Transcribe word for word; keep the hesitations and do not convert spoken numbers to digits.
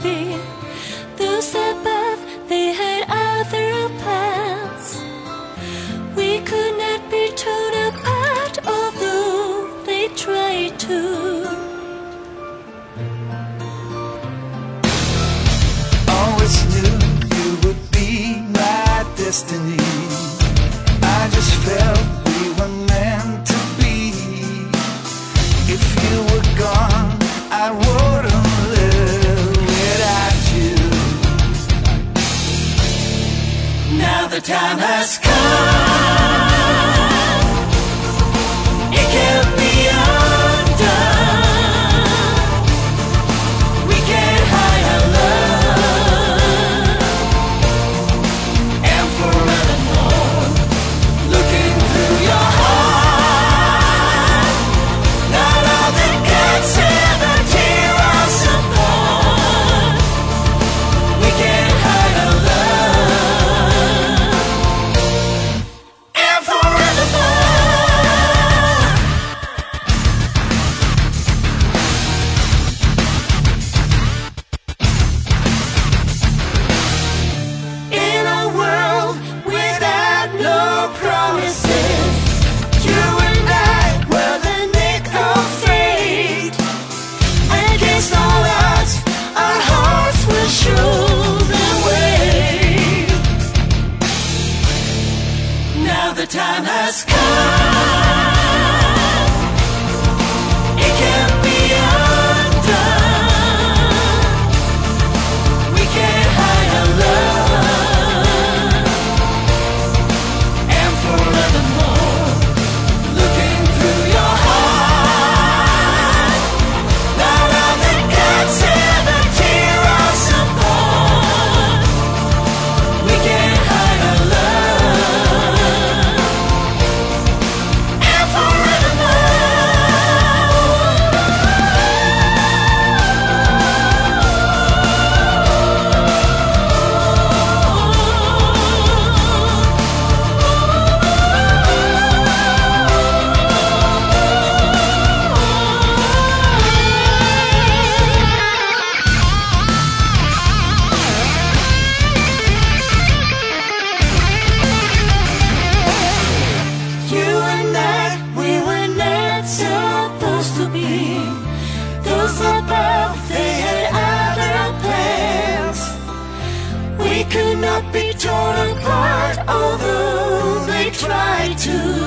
be. Those above, they had other plans. We could not be torn apart, although they tried to. Always knew you would be my destiny. I just felt we were meant to be. If you were gone, I wouldn't live without you. Now the time has come. It can't be undone. We can't hide our love. And forevermore, looking through your heart, not all the cuts ever tear us apart. We can't hide our love. And forevermore. In a world without no promises, you and I were the nick of fate. Against all odds, our hearts will show their way. Now the time has come. It can't be undone. We can't hide our love. And forevermore, looking through your heart, not all the cuts ever tear us apart. We can't hide our love. And forevermore. You and I, we were not supposed to be. Those above, they had other plans. We could not be torn apart, although they tried to.